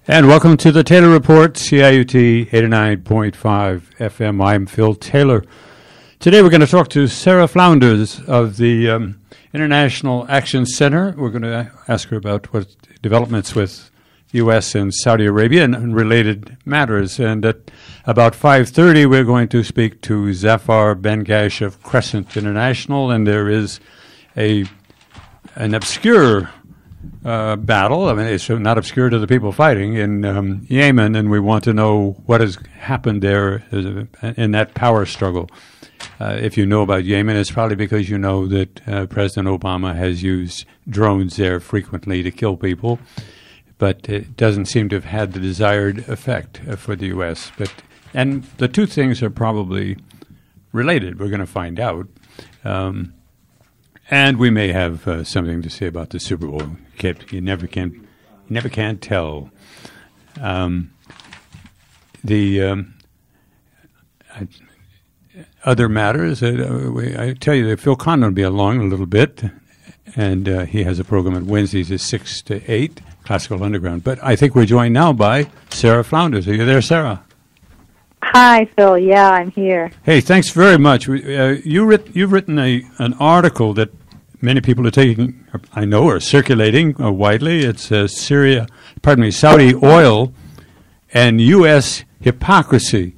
And welcome to the Taylor Report, CIUT 89.5 FM. I'm Phil Taylor. Today we're going to talk to Sarah Flounders of the International Action Center. We're going to ask her about what developments with U.S. and Saudi Arabia and related matters. And at about 5:30, we're going to speak to Zafar Ben-Gash of Crescent International. And there is an obscure battle. I mean, it's not obscure to the people fighting in Yemen, and we want to know what has happened there in that power struggle. If you know about Yemen, it's probably because you know that President Obama has used drones there frequently to kill people, but it doesn't seem to have had the desired effect for the U.S. And the two things are probably related. We're going to find out. And we may have something to say about the Super Bowl. You never can tell. Other matters. I tell you that Phil Conlon will be along a little bit, and he has a program at Wednesdays at 6 to 8, Classical Underground. But I think we're joined now by Sarah Flounders. Are you there, Sarah? Hi, Phil. Yeah, I'm here. Hey, thanks very much. You've written an article that many people are taking, I know, are circulating widely. It's Saudi oil and U.S. hypocrisy.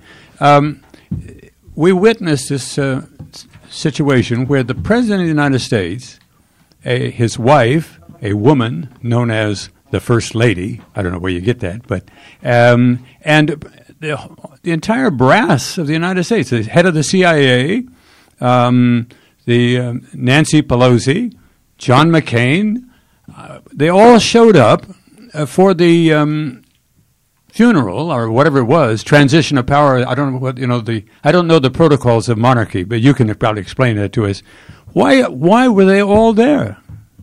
We witnessed this situation where the President of the United States, his wife, a woman known as the First Lady, I don't know where you get that, but and the entire brass of the United States, the head of the CIA, Nancy Pelosi, John McCain, they all showed up for the funeral or whatever it was, transition of power. I don't know what I don't know the protocols of monarchy, but you can probably explain that to us. Why were they all there?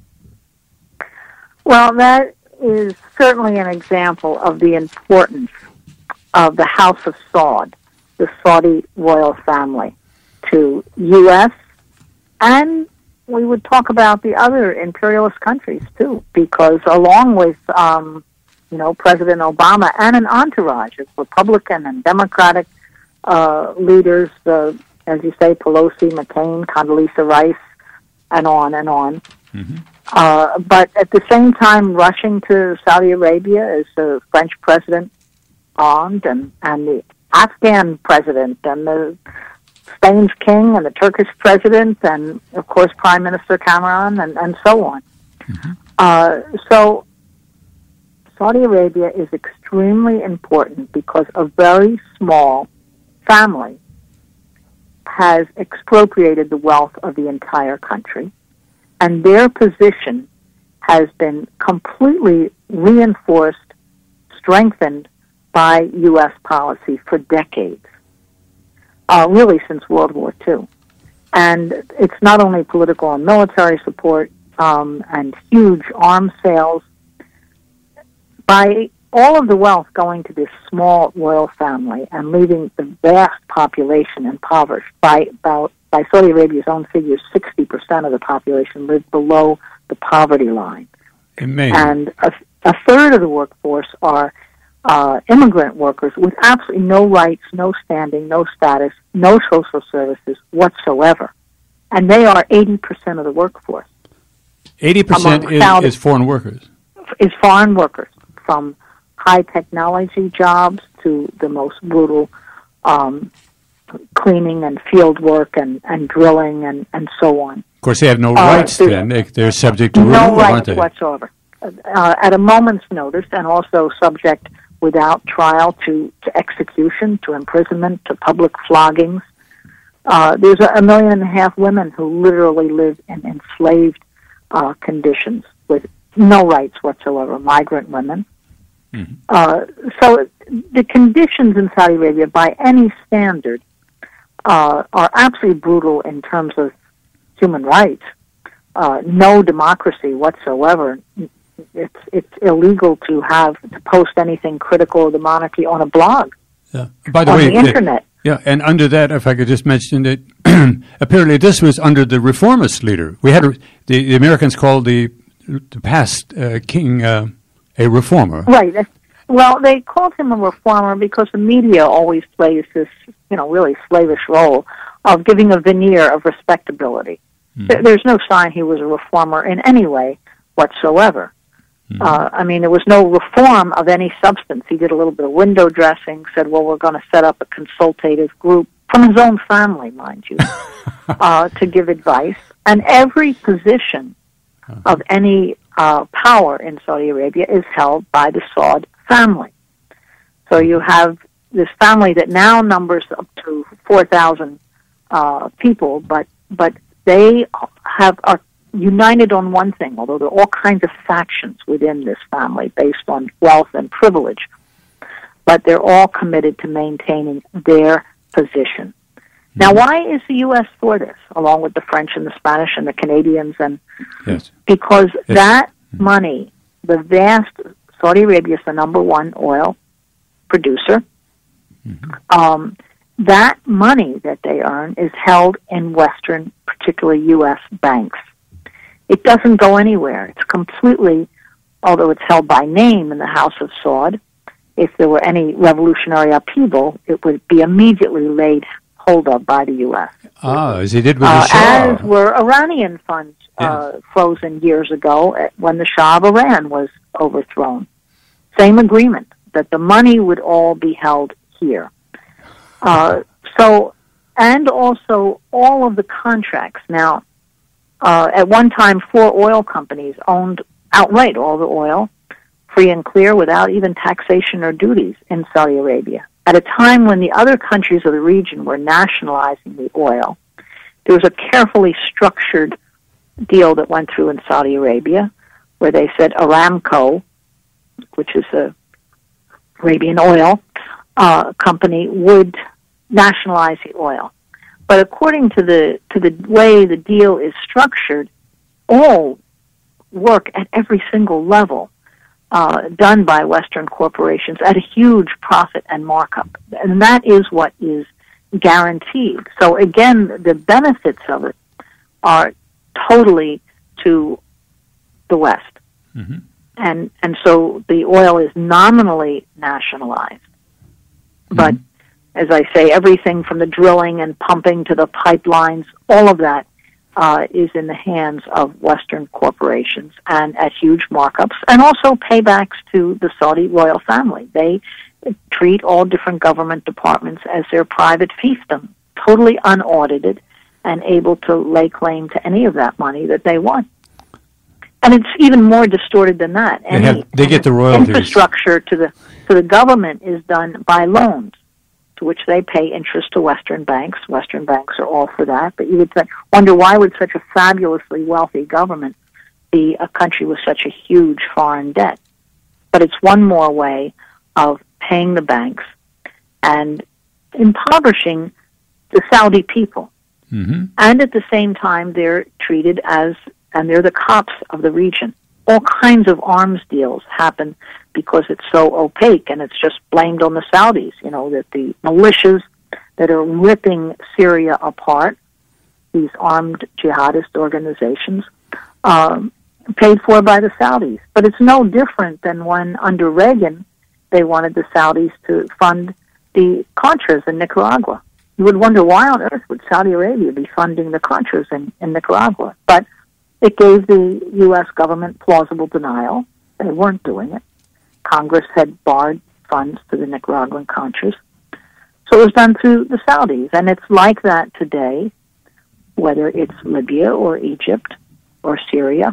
Well, that is certainly an example of the importance of the House of Saud, the Saudi royal family, to U.S. and we would talk about the other imperialist countries too, because along with President Obama and an entourage of Republican and Democratic leaders, as you say, Pelosi, McCain, Condoleezza Rice, and on and on. Mm-hmm. But at the same time, rushing to Saudi Arabia is the French president armed, and the Afghan president, and the Spain's king, and the Turkish president, and of course Prime Minister Cameron, and so on. Mm-hmm. So Saudi Arabia is extremely important because a very small family has expropriated the wealth of the entire country, and their position has been completely reinforced, strengthened by U.S. policy for decades, really since World War II. And it's not only political and military support and huge arms sales. By all of the wealth going to this small royal family and leaving the vast population impoverished, by Saudi Arabia's own figures, 60% of the population live below the poverty line. Amazing. And a third of the workforce are immigrant workers with absolutely no rights, no standing, no status, no social services whatsoever. And they are 80% of the workforce. 80% is foreign workers? Is foreign workers, from high technology jobs to the most brutal cleaning and field work and drilling and so on. Of course, they have no rights then. They're subject to rule, aren't they? No rights whatsoever. At a moment's notice, and also subject without trial to execution, to imprisonment, to public floggings. There's 1.5 million women who literally live in enslaved conditions with no rights whatsoever, migrant women. Mm-hmm. So the conditions in Saudi Arabia, by any standard, are absolutely brutal in terms of human rights. No democracy whatsoever. It's illegal to post anything critical of the monarchy on a blog. Yeah. By the way, on the internet. Yeah, and under that, if I could just mention that, apparently this was under the reformist leader. We had the Americans called the past king a reformer. Right. Well, they called him a reformer because the media always plays this, really slavish role of giving a veneer of respectability. Mm-hmm. There's no sign he was a reformer in any way whatsoever. Mm-hmm. There was no reform of any substance. He did a little bit of window dressing, said, well, we're going to set up a consultative group from his own family, mind you, to give advice. And every position of any power in Saudi Arabia is held by the Saud family. So you have this family that now numbers up to 4,000 people, but they are united on one thing, although there are all kinds of factions within this family based on wealth and privilege. But they're all committed to maintaining their position. Mm-hmm. Now, why is the U.S. for this, along with the French and the Spanish and the Canadians? Yes. Because that money, the vast, Saudi Arabia is the number one oil producer. Mm-hmm. That money that they earn is held in Western, particularly U.S. banks. It doesn't go anywhere. It's completely, although it's held by name in the House of Saud, if there were any revolutionary upheaval, it would be immediately laid hold of by the U.S. As he did with the Shah. As were Iranian funds frozen years ago when the Shah of Iran was overthrown. Same agreement, that the money would all be held here. And also all of the contracts. Now, at one time, 4 oil companies owned outright all the oil, free and clear, without even taxation or duties in Saudi Arabia. At a time when the other countries of the region were nationalizing the oil, there was a carefully structured deal that went through in Saudi Arabia where they said Aramco, which is a Arabian oil company, would nationalize the oil. But according to the way the deal is structured, all work at every single level done by Western corporations at a huge profit and markup. And that is what is guaranteed. So again, the benefits of it are totally to the West. Mm-hmm. And so the oil is nominally nationalized. Mm-hmm. But as I say, everything from the drilling and pumping to the pipelines, all of that is in the hands of Western corporations and at huge markups, and also paybacks to the Saudi royal family. They treat all different government departments as their private fiefdom, totally unaudited and able to lay claim to any of that money that they want. And it's even more distorted than that. They get the royalties. Infrastructure to the government is done by loans, to which they pay interest to Western banks. Western banks are all for that. But you would wonder, why would such a fabulously wealthy government be a country with such a huge foreign debt? But it's one more way of paying the banks and impoverishing the Saudi people. Mm-hmm. And at the same time, they're treated as, and they're the cops of the region. All kinds of arms deals happen because it's so opaque, and it's just blamed on the Saudis, that the militias that are ripping Syria apart, these armed jihadist organizations, paid for by the Saudis. But it's no different than when, under Reagan, they wanted the Saudis to fund the Contras in Nicaragua. You would wonder, why on earth would Saudi Arabia be funding the Contras in Nicaragua? But it gave the U.S. government plausible denial. They weren't doing it. Congress had barred funds to the Nicaraguan Contras. So it was done through the Saudis. And it's like that today, whether it's Libya or Egypt or Syria,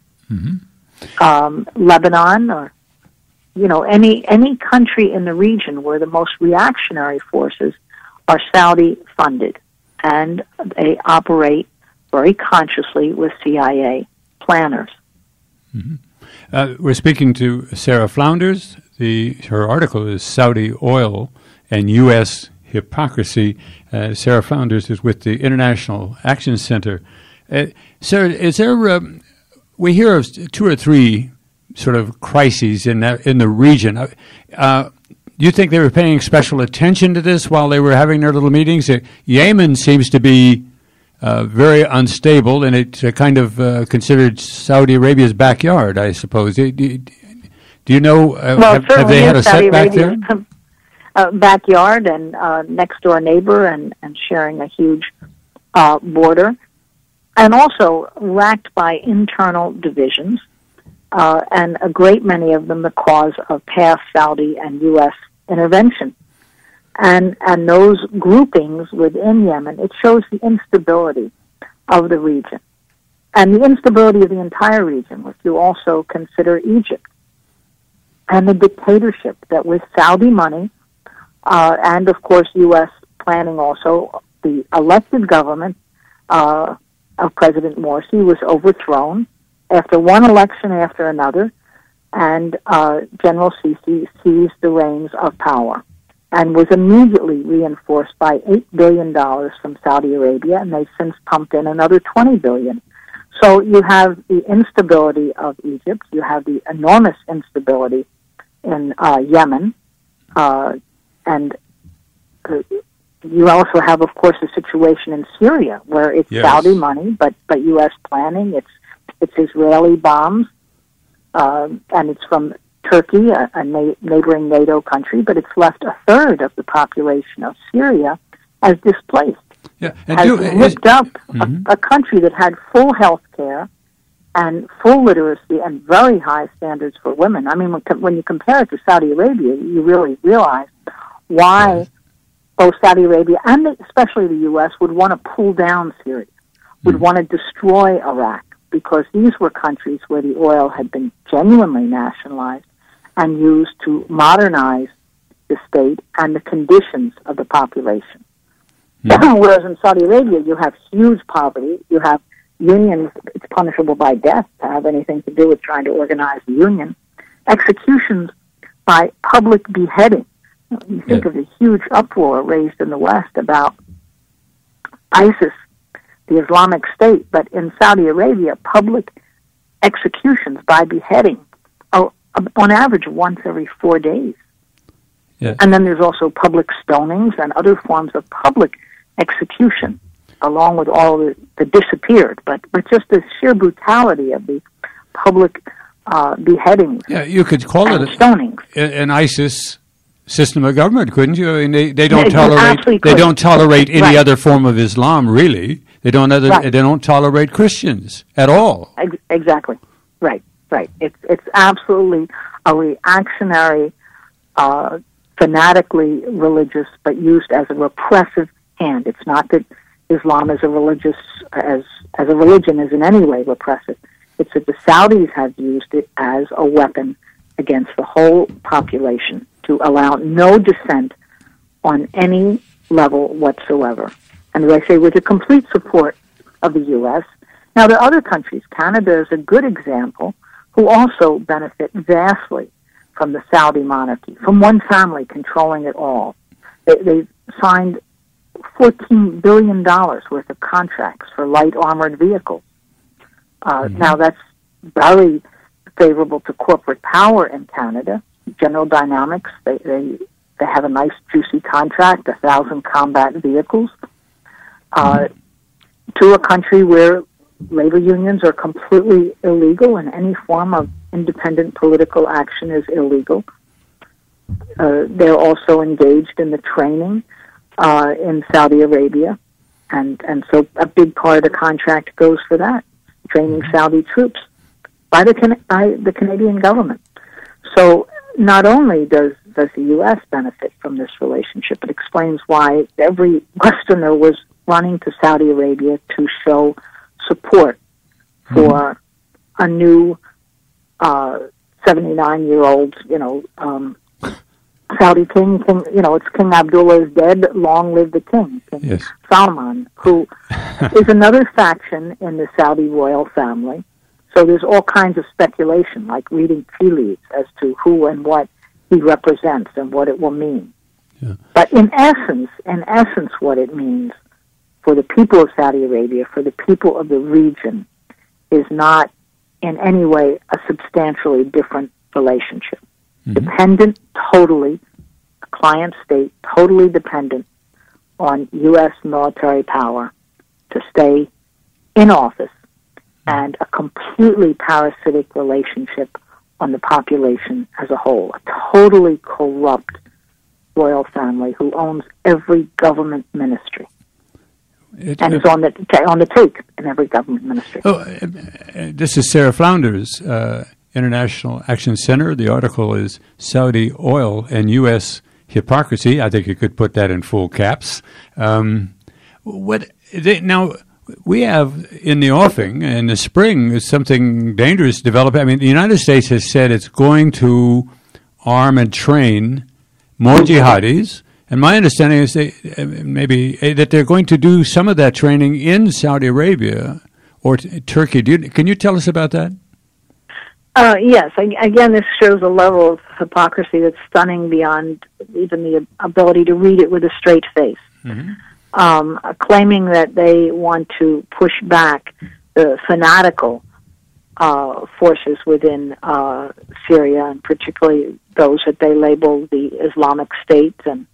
Lebanon, or any country in the region where the most reactionary forces are Saudi funded, and they operate very consciously with CIA planners. Mm-hmm. We're speaking to Sarah Flounders. Her article is Saudi Oil and U.S. Hypocrisy. Sarah Flounders is with the International Action Center. Sarah, is there? We hear of 2 or 3 sort of crises in the region. Do you think they were paying special attention to this while they were having their little meetings? Yemen seems to be very unstable, and it's kind of considered Saudi Arabia's backyard, I suppose. Do Do you know, have they had a setback there? Backyard and next door neighbor and sharing a huge border, and also racked by internal divisions, and a great many of them the cause of past Saudi and U.S. intervention. And those groupings within Yemen, it shows the instability of the region and the instability of the entire region, if you also consider Egypt and the dictatorship that with Saudi money and, of course, U.S. planning also, the elected government of President Morsi was overthrown after one election after another, and General Sisi seized the reins of power and was immediately reinforced by $8 billion from Saudi Arabia, and they've since pumped in another $20 billion. So you have the instability of Egypt, you have the enormous instability in Yemen, and you also have, of course, the situation in Syria, where it's Saudi money, but U.S. planning, it's Israeli bombs, and it's from Turkey, a neighboring NATO country, but it's left a third of the population of Syria as displaced. Yeah, and has ripped up a country that had full health care and full literacy and very high standards for women. I mean, when you compare it to Saudi Arabia, you really realize why both Saudi Arabia and especially the U.S. would want to pull down Syria, would want to destroy Iraq, because these were countries where the oil had been genuinely nationalized and used to modernize the state and the conditions of the population. Whereas in Saudi Arabia, you have huge poverty, you have unions, it's punishable by death to have anything to do with trying to organize a union, executions by public beheading. You think of the huge uproar raised in the West about ISIS, the Islamic State, but in Saudi Arabia, public executions by beheading are on average once every 4 days. Yes. And then there's also public stonings and other forms of public execution, along with all the disappeared, but just the sheer brutality of the public beheadings. Yeah, you could call it stonings. An ISIS system of government, couldn't you? I mean, they don't tolerate any other form of Islam, really. They don't tolerate Christians at all. Exactly. Right. It's absolutely a reactionary, fanatically religious, but used as a repressive hand. It's not that Islam as a religion is in any way repressive. It's that the Saudis have used it as a weapon against the whole population to allow no dissent on any level whatsoever. And as I say, with the complete support of the U.S. Now, there are other countries. Canada is a good example, who also benefit vastly from the Saudi monarchy, from one family controlling it all. They've signed $14 billion worth of contracts for light armored vehicles. Now, that's very favorable to corporate power in Canada. General Dynamics, they have a nice, juicy contract, 1,000 combat vehicles, to a country where labor unions are completely illegal and any form of independent political action is illegal. They're also engaged in the training in Saudi Arabia, and so a big part of the contract goes for that, training Saudi troops by the Canadian government. So not only does the U.S. benefit from this relationship, it explains why every Westerner was running to Saudi Arabia to show support for a new 79-year-old, Saudi king. It's King Abdullah is dead. Long live the king, King Salman, who is another faction in the Saudi royal family. So there's all kinds of speculation, like reading tea leaves, as to who and what he represents and what it will mean. Yeah. But in essence, what it means for the people of Saudi Arabia, for the people of the region, is not in any way a substantially different relationship. Dependent totally, a client state totally dependent on U.S. military power to stay in office, and a completely parasitic relationship on the population as a whole. A totally corrupt royal family who owns every government ministry and is on the take in every government ministry. This is Sarah Flounders, International Action Center. The article is Saudi Oil and U.S. Hypocrisy. I think you could put that in full caps. Now, we have in the offing in the spring something dangerous developing. I mean, the United States has said it's going to arm and train more jihadis. And my understanding is that they're going to do some of that training in Saudi Arabia or Turkey. Can you tell us about that? Yes. Again, this shows a level of hypocrisy that's stunning beyond even the ability to read it with a straight face. Mm-hmm. Claiming that they want to push back the fanatical forces within Syria, and particularly those that they label the Islamic State and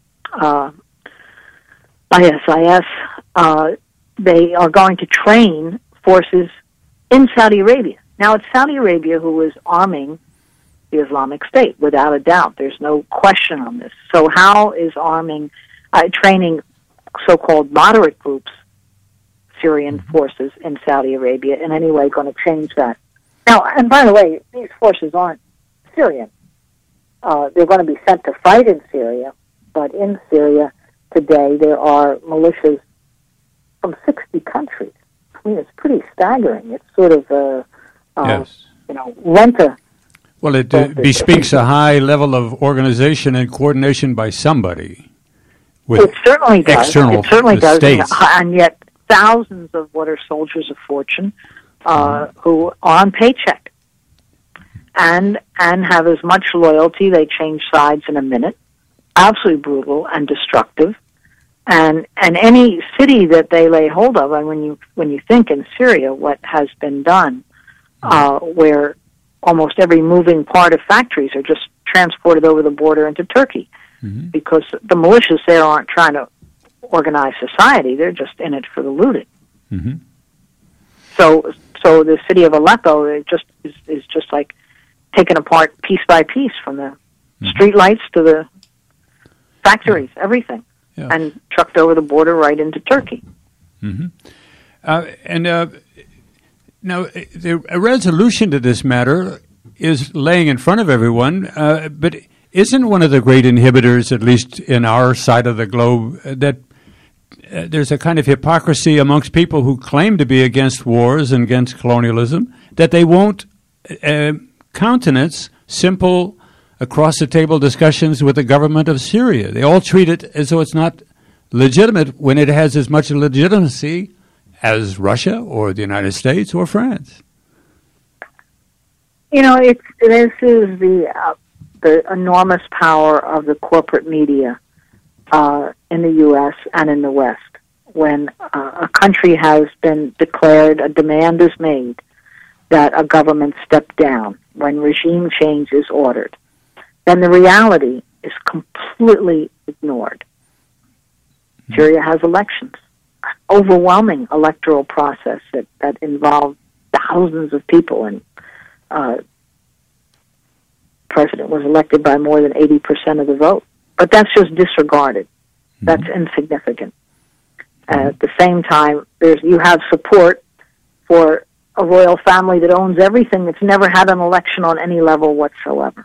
ISIS. They are going to train forces in Saudi Arabia. Now, it's Saudi Arabia who is arming the Islamic State, without a doubt. There's no question on this. So how is training so-called moderate groups, Syrian forces in Saudi Arabia, in any way going to change that? Now, and by the way, these forces aren't Syrian. They're going to be sent to fight in Syria, but in Syria today there are militias from 60 countries. I mean, it's pretty staggering. It's sort of yes. rent-a. Well, it bespeaks a high level of organization and coordination by somebody. It certainly does. External it certainly does. states. And yet thousands of what are soldiers of fortune who are on paycheck and have as much loyalty. They change sides in a minute. Absolutely brutal and destructive. And any city that they lay hold of, and when you think in Syria what has been done, where almost every moving part of factories are just transported over the border into Turkey, mm-hmm. because the militias there aren't trying to organize society; they're just in it for the looting. Mm-hmm. So the city of Aleppo is just like taken apart piece by piece, from the mm-hmm. street lights to the factories, everything. Yeah. And trucked over the border right into Turkey. Mm-hmm. Now, a resolution to this matter is laying in front of everyone, but isn't one of the great inhibitors, at least in our side of the globe, that there's a kind of hypocrisy amongst people who claim to be against wars and against colonialism, that they won't countenance simple across-the-table discussions with the government of Syria. They all treat it as though it's not legitimate when it has as much legitimacy as Russia or the United States or France. This is the enormous power of the corporate media in the U.S. and in the West. When a country has been declared, a demand is made that a government step down, when regime change is ordered, then the reality is completely ignored. Mm-hmm. Syria has elections, overwhelming electoral process that involved thousands of people, and president was elected by more than 80% of the vote. But that's just disregarded. Mm-hmm. That's insignificant. Mm-hmm. At the same time, you have support for a royal family that owns everything, that's never had an election on any level whatsoever.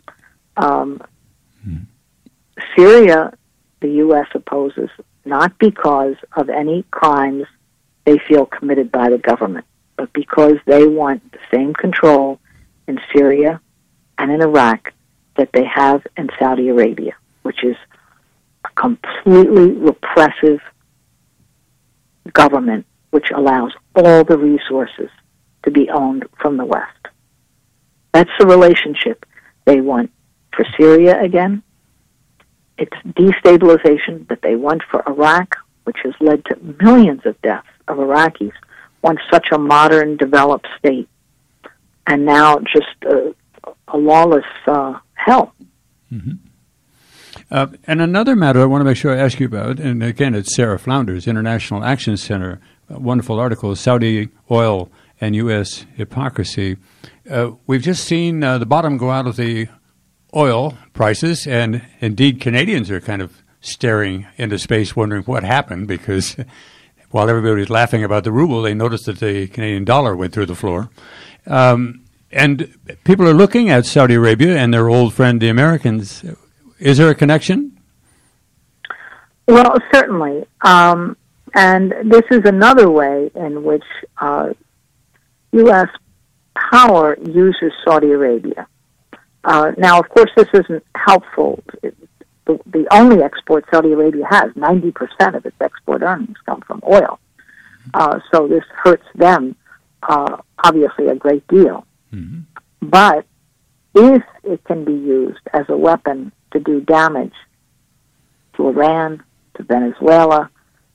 Syria, the U.S. opposes, not because of any crimes they feel committed by the government, but because they want the same control in Syria and in Iraq that they have in Saudi Arabia, which is a completely repressive government which allows all the resources to be owned from the West. That's the relationship they want for Syria again. It's destabilization that they want for Iraq, which has led to millions of deaths of Iraqis, once such a modern, developed state, and now just a lawless hell. Mm-hmm. And another matter I want to make sure I ask you about, and again, it's Sarah Flounders, International Action Center, a wonderful article, Saudi Oil and U.S. hypocrisy. We've just seen the bottom go out of the oil prices, and indeed Canadians are kind of staring into space wondering what happened, because while everybody's laughing about the ruble, they noticed that the Canadian dollar went through the floor. And people are looking at Saudi Arabia and their old friend, the Americans. Is there a connection? Well, certainly. And this is another way in which U.S. power uses Saudi Arabia. Now, of course, this isn't helpful. The only export Saudi Arabia has, 90% of its export earnings come from oil. So this hurts them, obviously, a great deal. Mm-hmm. But if it can be used as a weapon to do damage to Iran, to Venezuela,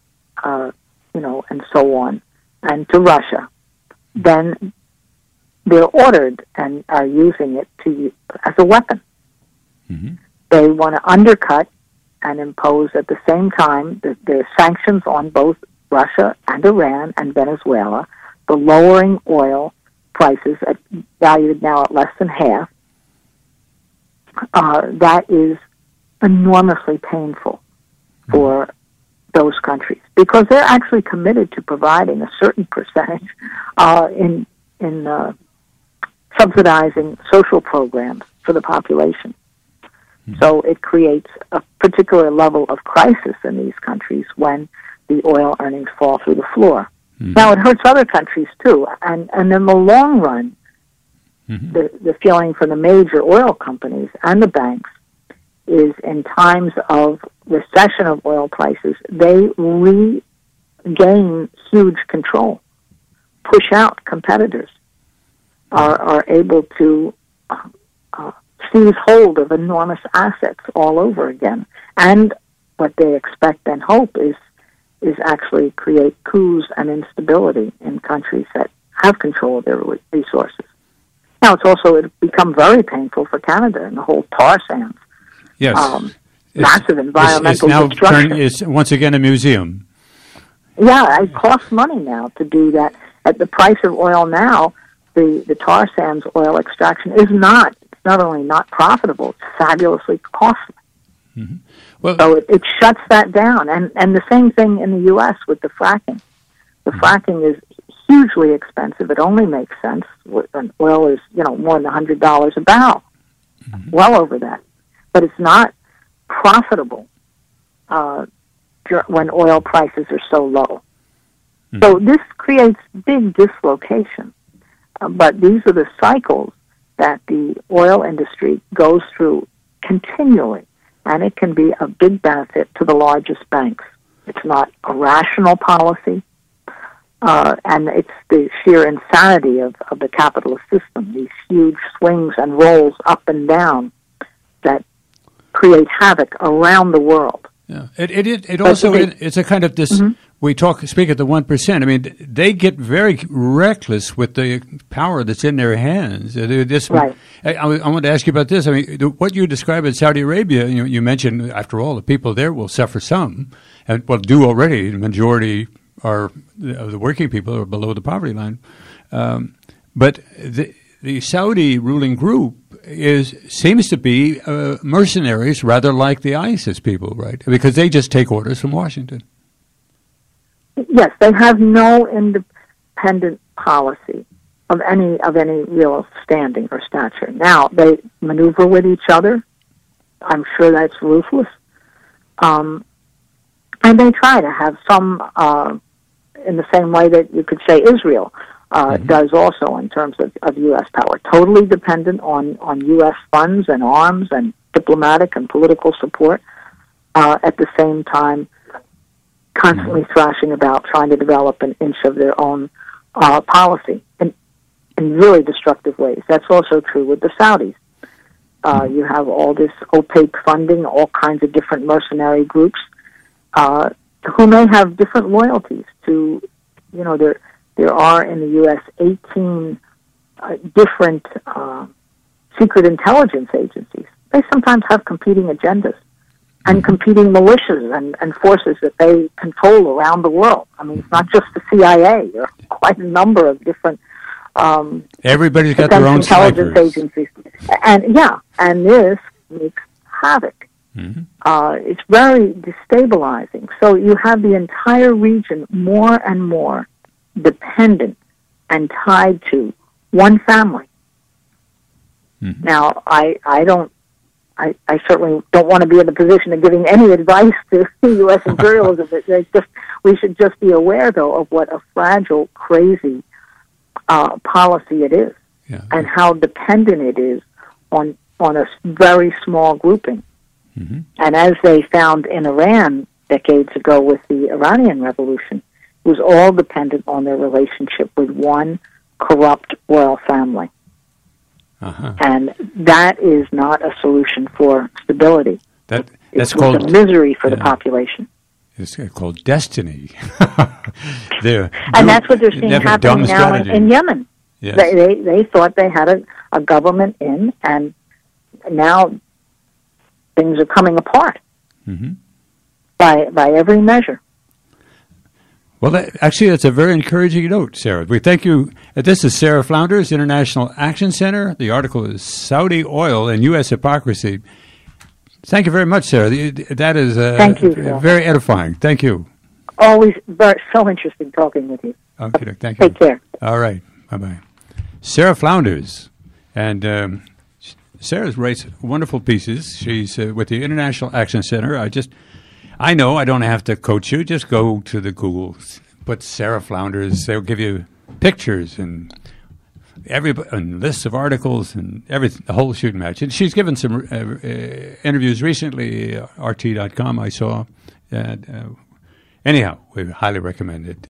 and so on, and to Russia, then they're ordered and are using it as a weapon. Mm-hmm. They want to undercut and impose at the same time the sanctions on both Russia and Iran and Venezuela, the lowering oil prices valued now at less than half. That is enormously painful for those countries, because they're actually committed to providing a certain percentage in subsidizing social programs for the population. So it creates a particular level of crisis in these countries when the oil earnings fall through the floor. Mm-hmm. Now, it hurts other countries, too. And in the long run, mm-hmm. the feeling for the major oil companies and the banks is, in times of recession of oil prices, they regain huge control, push out competitors, are able to seize hold of enormous assets all over again. And what they expect and hope is actually create coups and instability in countries that have control of their resources. Now, it's become very painful for Canada and the whole tar sands. Yes. Massive environmental destruction. It's once again a museum. Yeah, it costs money now to do that. At the price of oil now, the tar sands oil extraction is not only not profitable, it's fabulously costly. Mm-hmm. Well, so it shuts that down. And the same thing in the U.S. with the fracking. The fracking is hugely expensive. It only makes sense when oil is, more than $100 a barrel, well over that. But it's not profitable when oil prices are so low. Mm-hmm. So this creates big dislocation. But these are the cycles that the oil industry goes through continually, and it can be a big benefit to the largest banks. It's not a rational policy, and it's the sheer insanity of the capitalist system, these huge swings and rolls up and down that create havoc around the world. Yeah, it's a kind of this. Mm-hmm. We speak at the 1%. I mean, they get very reckless with the power that's in their hands. Right. I want to ask you about this. I mean, what you describe in Saudi Arabia, you mentioned, after all, the people there will suffer some, and do already. The majority of the working people are below the poverty line. But the Saudi ruling group seems to be mercenaries, rather like the ISIS people, right? Because they just take orders from Washington. Yes, they have no independent policy of any real standing or stature. Now, they maneuver with each other. I'm sure that's ruthless. And they try to have some, in the same way that you could say Israel does also in terms of U.S. power, totally dependent on U.S. funds and arms and diplomatic and political support, at the same time constantly thrashing about trying to develop an inch of their own policy in really destructive ways. That's also true with the Saudis. You have all this opaque funding, all kinds of different mercenary groups who may have different loyalties to, there are in the U.S. 18 different secret intelligence agencies. They sometimes have competing agendas and competing militias and forces that they control around the world. I mean, it's not just the CIA. There are quite a number of different Everybody's got their own defense intelligence snipers. agencies, and this makes havoc. Mm-hmm. It's very destabilizing. So you have the entire region more and more dependent and tied to one family. Mm-hmm. Now, I certainly don't want to be in the position of giving any advice to U.S. imperialism. We should just be aware, though, of what a fragile, crazy policy it is, and how dependent it is on a very small grouping. Mm-hmm. And as they found in Iran decades ago with the Iranian Revolution, it was all dependent on their relationship with one corrupt royal family. Uh-huh. And that is not a solution for stability. That's It's called a misery for the population. It's called destiny. And that's what they're seeing happening now in Yemen. Yes. They thought they had a government in, and now things are coming apart Mm-hmm. by every measure. Well, actually, that's a very encouraging note, Sarah. We thank you. This is Sarah Flounders, International Action Center. The article is Saudi Oil and U.S. Hypocrisy. Thank you very much, Sarah. That is Thank you, Phil. Very edifying. Thank you. Always so interesting talking with you. Okay, thank you. Take care. All right. Bye-bye. Sarah Flounders. And Sarah writes wonderful pieces. She's with the International Action Center. I know I don't have to coach you. Just go to the Google, put Sarah Flounders. They'll give you pictures and lists of articles and everything, the whole shooting match. And she's given some interviews recently, RT.com, I saw. And, anyhow, we highly recommend it.